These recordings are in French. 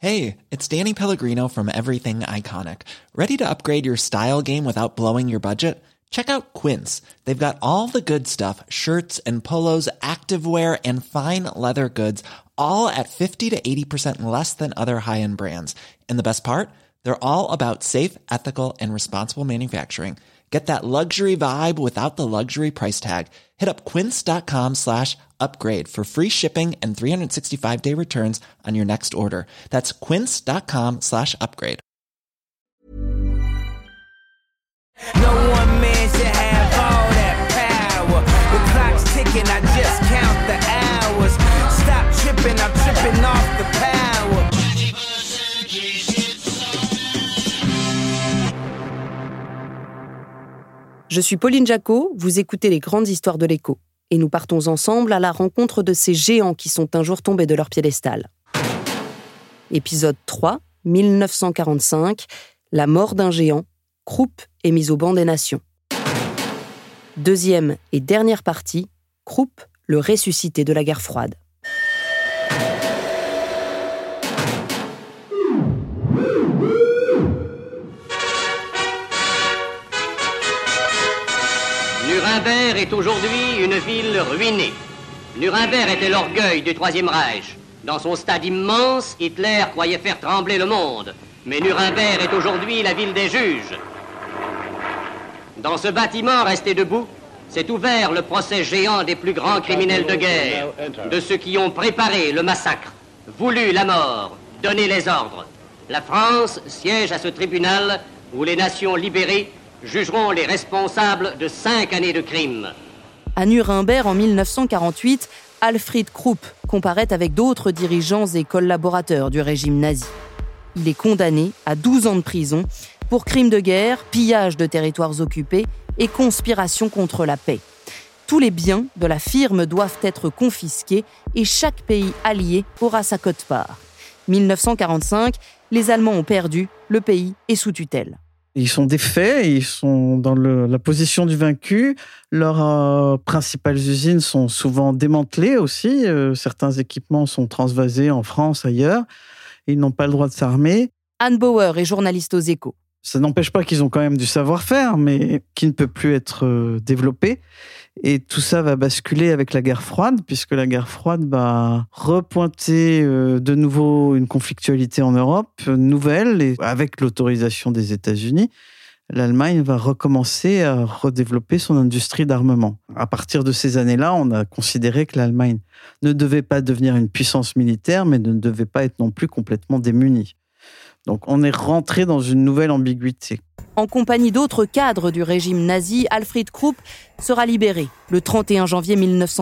Hey, it's Danny Pellegrino from Everything Iconic. Ready to upgrade your style game without blowing your budget? Check out Quince. They've got all the good stuff, shirts and polos, activewear, and fine leather goods, all at 50 to 80% less than other high-end brands. And the best part? They're all about safe, ethical, and responsible manufacturing. Get that luxury vibe without the luxury price tag. Hit up quince.com/upgrade for free shipping and 365-day returns on your next order. That's quince.com/upgrade. No one man should have all that power. The clock's ticking, I just count the hours. Stop tripping, I'm tripping off the power. Je suis Pauline Jacot, vous écoutez Les Grandes Histoires de l'Écho. Et nous partons ensemble à la rencontre de ces géants qui sont un jour tombés de leur piédestal. Épisode 3, 1945, la mort d'un géant, Krupp est mis au banc des nations. Deuxième et dernière partie, Krupp, le ressuscité de la guerre froide. Nuremberg est aujourd'hui une ville ruinée. Nuremberg était l'orgueil du Troisième Reich. Dans son stade immense, Hitler croyait faire trembler le monde. Mais Nuremberg est aujourd'hui la ville des juges. Dans ce bâtiment resté debout, s'est ouvert le procès géant des plus grands criminels de guerre, de ceux qui ont préparé le massacre, voulu la mort, donné les ordres. La France siège à ce tribunal où les nations libérées jugeront les responsables de 5 années de crimes. À Nuremberg, en 1948, Alfred Krupp comparaît avec d'autres dirigeants et collaborateurs du régime nazi. Il est condamné à 12 ans de prison pour crimes de guerre, pillage de territoires occupés et conspiration contre la paix. Tous les biens de la firme doivent être confisqués et chaque pays allié aura sa quote-part. 1945, les Allemands ont perdu, le pays est sous tutelle. Ils sont défaits, ils sont dans la position du vaincu. Leurs principales usines sont souvent démantelées aussi. Certains équipements sont transvasés en France, ailleurs. Ils n'ont pas le droit de s'armer. Anne Bauer est journaliste aux Échos. Ça n'empêche pas qu'ils ont quand même du savoir-faire, mais qui ne peut plus être développé. Et tout ça va basculer avec la guerre froide, puisque la guerre froide va repointer de nouveau une conflictualité en Europe, nouvelle, et avec l'autorisation des États-Unis, l'Allemagne va recommencer à redévelopper son industrie d'armement. À partir de ces années-là, on a considéré que l'Allemagne ne devait pas devenir une puissance militaire, mais ne devait pas être non plus complètement démunie. Donc on est rentré dans une nouvelle ambiguïté. En compagnie d'autres cadres du régime nazi, Alfred Krupp sera libéré le 31 janvier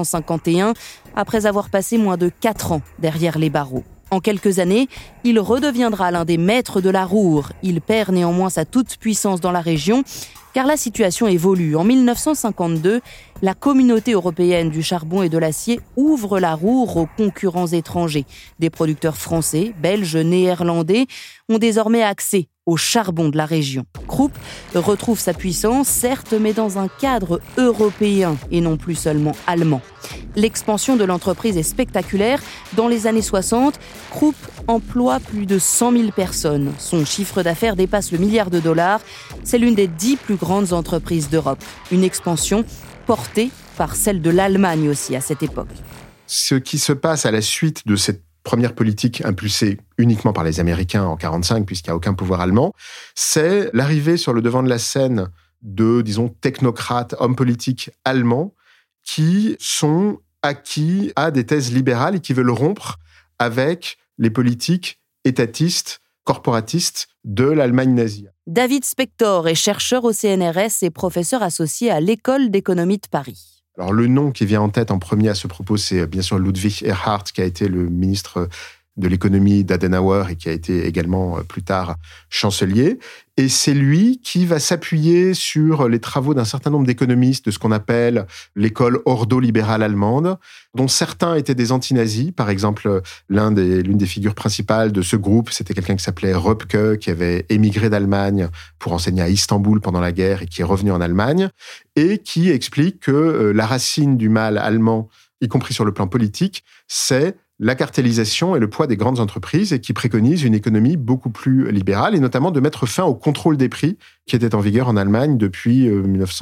1951, après avoir passé moins de 4 ans derrière les barreaux. En quelques années, il redeviendra l'un des maîtres de la Ruhr. Il perd néanmoins sa toute-puissance dans la région, car la situation évolue. En 1952, la communauté européenne du charbon et de l'acier ouvre la Ruhr aux concurrents étrangers. Des producteurs français, belges, néerlandais ont désormais accès au charbon de la région. Krupp retrouve sa puissance, certes, mais dans un cadre européen et non plus seulement allemand. L'expansion de l'entreprise est spectaculaire. Dans les années 60, Krupp emploie plus de 100 000 personnes. Son chiffre d'affaires dépasse le $1 milliard. C'est l'une des 10 plus grandes entreprises d'Europe. Une expansion portée par celle de l'Allemagne aussi à cette époque. Ce qui se passe à la suite de cette première politique impulsée uniquement par les Américains en 1945, puisqu'il n'y a aucun pouvoir allemand, c'est l'arrivée sur le devant de la scène de, disons, technocrates, hommes politiques allemands qui sont acquis à des thèses libérales et qui veulent rompre avec les politiques étatistes, corporatistes de l'Allemagne nazie. David Spector est chercheur au CNRS et professeur associé à l'École d'économie de Paris. Alors, le nom qui vient en tête en premier à ce propos, c'est bien sûr Ludwig Erhard, qui a été le ministre de l'économie d'Adenauer et qui a été également plus tard chancelier. Et c'est lui qui va s'appuyer sur les travaux d'un certain nombre d'économistes de ce qu'on appelle l'école ordo-libérale allemande, dont certains étaient des anti-nazis. Par exemple, l'une des figures principales de ce groupe, c'était quelqu'un qui s'appelait Röpke, qui avait émigré d'Allemagne pour enseigner à Istanbul pendant la guerre et qui est revenu en Allemagne, et qui explique que la racine du mal allemand, y compris sur le plan politique, c'est la cartellisation et le poids des grandes entreprises et qui préconise une économie beaucoup plus libérale et notamment de mettre fin au contrôle des prix qui était en vigueur en Allemagne depuis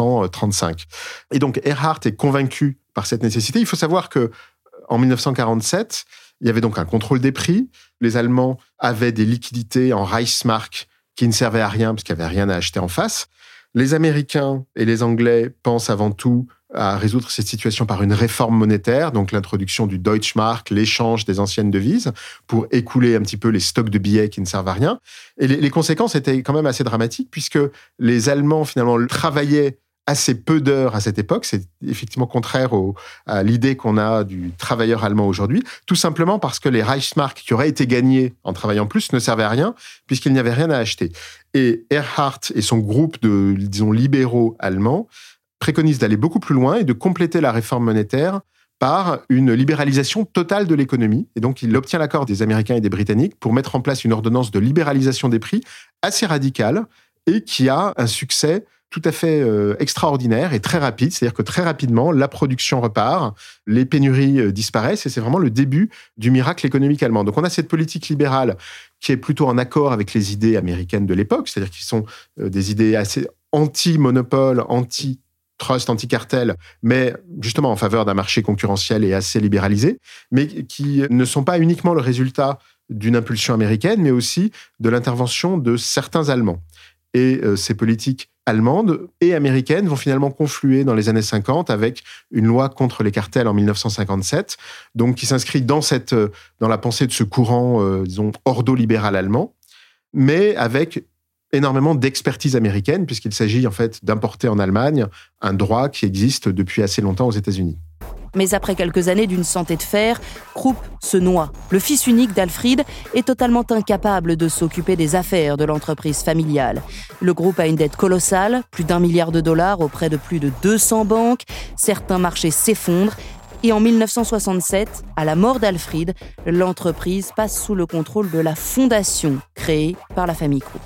1935. Et donc Erhard est convaincu par cette nécessité. Il faut savoir que en 1947, il y avait donc un contrôle des prix. Les Allemands avaient des liquidités en Reichsmark qui ne servaient à rien parce qu'il n'y avait rien à acheter en face. Les Américains et les Anglais pensent avant tout à résoudre cette situation par une réforme monétaire, donc l'introduction du Deutschmark, l'échange des anciennes devises, pour écouler un petit peu les stocks de billets qui ne servent à rien. Et les conséquences étaient quand même assez dramatiques, puisque les Allemands, finalement, travaillaient assez peu d'heures à cette époque. C'est effectivement contraire à l'idée qu'on a du travailleur allemand aujourd'hui, tout simplement parce que les Reichsmark qui auraient été gagnés en travaillant plus ne servaient à rien, puisqu'il n'y avait rien à acheter. Et Erhard et son groupe de, disons, libéraux allemands préconise d'aller beaucoup plus loin et de compléter la réforme monétaire par une libéralisation totale de l'économie. Et donc, il obtient l'accord des Américains et des Britanniques pour mettre en place une ordonnance de libéralisation des prix assez radicale et qui a un succès tout à fait extraordinaire et très rapide. C'est-à-dire que très rapidement, la production repart, les pénuries disparaissent et c'est vraiment le début du miracle économique allemand. Donc, on a cette politique libérale qui est plutôt en accord avec les idées américaines de l'époque, c'est-à-dire qui sont des idées assez anti-monopole, anti-trust, anti-cartel, mais justement en faveur d'un marché concurrentiel et assez libéralisé, mais qui ne sont pas uniquement le résultat d'une impulsion américaine, mais aussi de l'intervention de certains Allemands. Et ces politiques allemandes et américaines vont finalement confluer dans les années 50 avec une loi contre les cartels en 1957, donc qui s'inscrit dans la pensée de ce courant, disons, ordo-libéral allemand, mais avec énormément d'expertise américaine, puisqu'il s'agit en fait d'importer en Allemagne un droit qui existe depuis assez longtemps aux États-Unis. Mais après quelques années d'une santé de fer, Krupp se noie. Le fils unique d'Alfried est totalement incapable de s'occuper des affaires de l'entreprise familiale. Le groupe a une dette colossale, plus d'$1 milliard auprès de plus de 200 banques. Certains marchés s'effondrent. Et en 1967, à la mort d'Alfried, l'entreprise passe sous le contrôle de la fondation créée par la famille Krupp.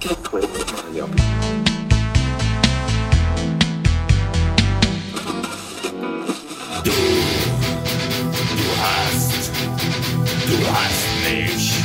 Du hast mich.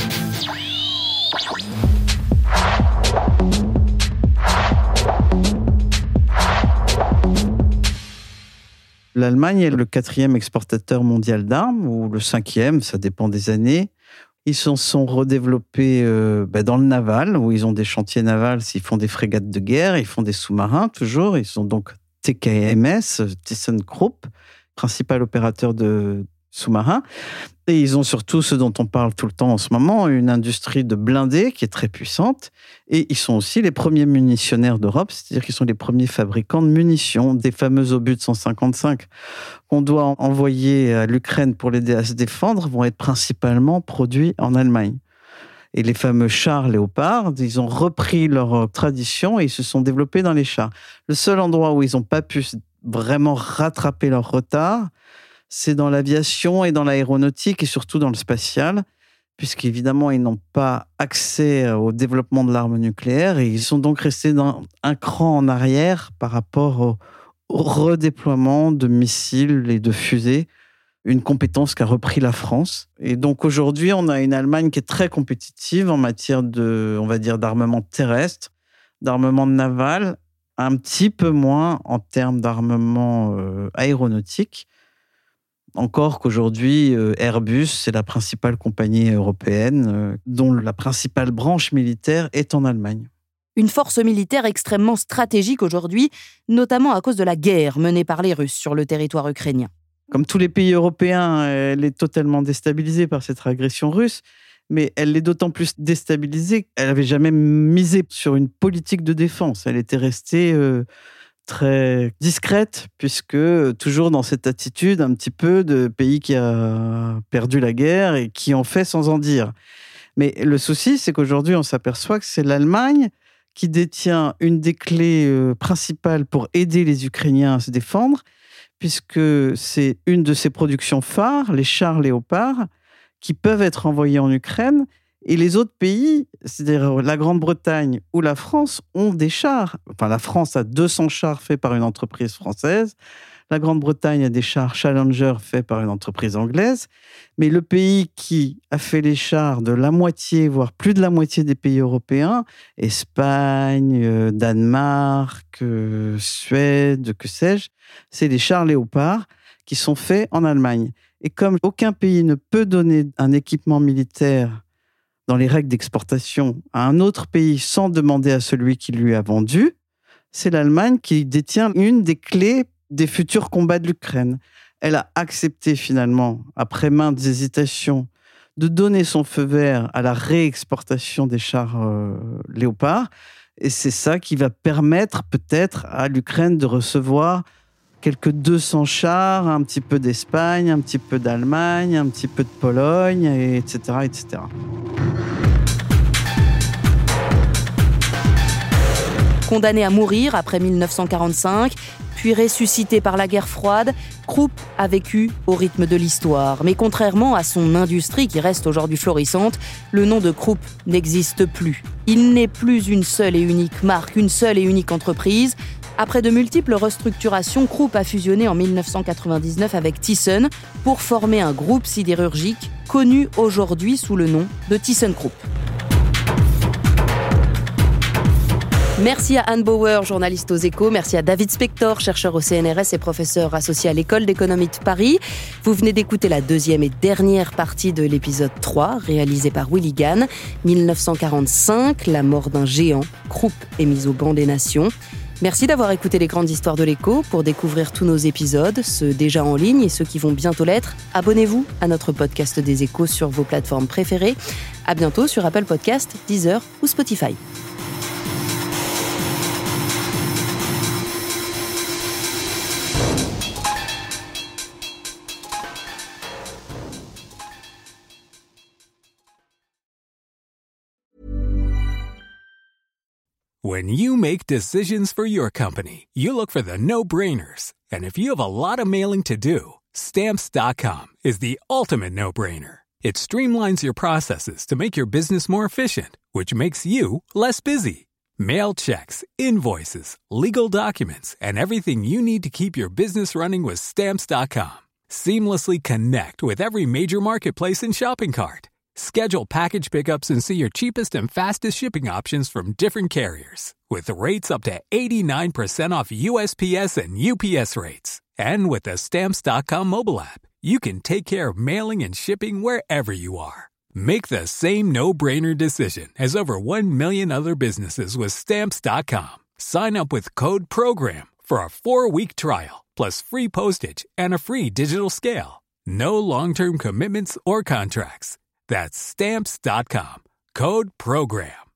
L'Allemagne est le 4e exportateur mondial d'armes, ou le 5e, ça dépend des années. Ils se sont redéveloppés dans le naval, où ils ont des chantiers navals, ils font des frégates de guerre, ils font des sous-marins toujours. Ils sont donc TKMS, ThyssenKrupp, principal opérateur de sous-marins. Et ils ont surtout, ce dont on parle tout le temps en ce moment, une industrie de blindés qui est très puissante. Et ils sont aussi les premiers munitionnaires d'Europe, c'est-à-dire qu'ils sont les premiers fabricants de munitions, des fameux obus de 155 qu'on doit envoyer à l'Ukraine pour l'aider à se défendre, vont être principalement produits en Allemagne. Et les fameux chars Léopard, ils ont repris leur tradition et ils se sont développés dans les chars. Le seul endroit où ils n'ont pas pu vraiment rattraper leur retard, c'est dans l'aviation et dans l'aéronautique et surtout dans le spatial, puisqu'évidemment, ils n'ont pas accès au développement de l'arme nucléaire et ils sont donc restés dans un cran en arrière par rapport au redéploiement de missiles et de fusées, une compétence qu'a repris la France. Et donc aujourd'hui, on a une Allemagne qui est très compétitive en matière de, on va dire, d'armement terrestre, d'armement naval, un petit peu moins en termes d'armement aéronautique. Encore qu'aujourd'hui, Airbus, c'est la principale compagnie européenne dont la principale branche militaire est en Allemagne. Une force militaire extrêmement stratégique aujourd'hui, notamment à cause de la guerre menée par les Russes sur le territoire ukrainien. Comme tous les pays européens, elle est totalement déstabilisée par cette agression russe, mais elle l'est d'autant plus déstabilisée qu'elle n'avait jamais misé sur une politique de défense. Elle était restée très discrète, puisque toujours dans cette attitude un petit peu de pays qui a perdu la guerre et qui en fait sans en dire. Mais le souci, c'est qu'aujourd'hui, on s'aperçoit que c'est l'Allemagne qui détient une des clés principales pour aider les Ukrainiens à se défendre, puisque c'est une de ses productions phares, les chars Léopard, qui peuvent être envoyés en Ukraine. Et les autres pays, c'est-à-dire la Grande-Bretagne ou la France, ont des chars. Enfin, la France a 200 chars faits par une entreprise française. La Grande-Bretagne a des chars Challenger faits par une entreprise anglaise, mais le pays qui a fait les chars de la moitié, voire plus de la moitié des pays européens, Espagne, Danemark, Suède, que sais-je, c'est les chars Léopard qui sont faits en Allemagne. Et comme aucun pays ne peut donner un équipement militaire dans les règles d'exportation à un autre pays sans demander à celui qui lui a vendu, c'est l'Allemagne qui détient une des clés des futurs combats de l'Ukraine. Elle a accepté finalement, après maintes hésitations, de donner son feu vert à la réexportation des chars Léopard. Et c'est ça qui va permettre peut-être à l'Ukraine de recevoir quelques 200 chars, un petit peu d'Espagne, un petit peu d'Allemagne, un petit peu de Pologne, etc., etc. Condamné à mourir après 1945, puis ressuscité par la guerre froide, Krupp a vécu au rythme de l'histoire. Mais contrairement à son industrie qui reste aujourd'hui florissante, le nom de Krupp n'existe plus. Il n'est plus une seule et unique marque, une seule et unique entreprise. Après de multiples restructurations, Krupp a fusionné en 1999 avec Thyssen pour former un groupe sidérurgique connu aujourd'hui sous le nom de ThyssenKrupp. Merci à Anne Bauer, journaliste aux Échos. Merci à David Spector, chercheur au CNRS et professeur associé à l'École d'économie de Paris. Vous venez d'écouter la deuxième et dernière partie de l'épisode 3, réalisé par Willy Gann. 1945, la mort d'un géant. Krupp est mise au banc des nations. Merci d'avoir écouté les grandes histoires de l'Écho. Pour découvrir tous nos épisodes, ceux déjà en ligne et ceux qui vont bientôt l'être, abonnez-vous à notre podcast des Échos sur vos plateformes préférées. À bientôt sur Apple Podcasts, Deezer ou Spotify. When you make decisions for your company, you look for the no-brainers. And if you have a lot of mailing to do, Stamps.com is the ultimate no-brainer. It streamlines your processes to make your business more efficient, which makes you less busy. Mail checks, invoices, legal documents, and everything you need to keep your business running with Stamps.com. Seamlessly connect with every major marketplace and shopping cart. Schedule package pickups and see your cheapest and fastest shipping options from different carriers. With rates up to 89% off USPS and UPS rates. And with the Stamps.com mobile app, you can take care of mailing and shipping wherever you are. Make the same no-brainer decision as over 1 million other businesses with Stamps.com. Sign up with code PROGRAM for a 4-week trial, plus free postage and a free digital scale. No long-term commitments or contracts. That's Stamps.com. Code PROGRAM.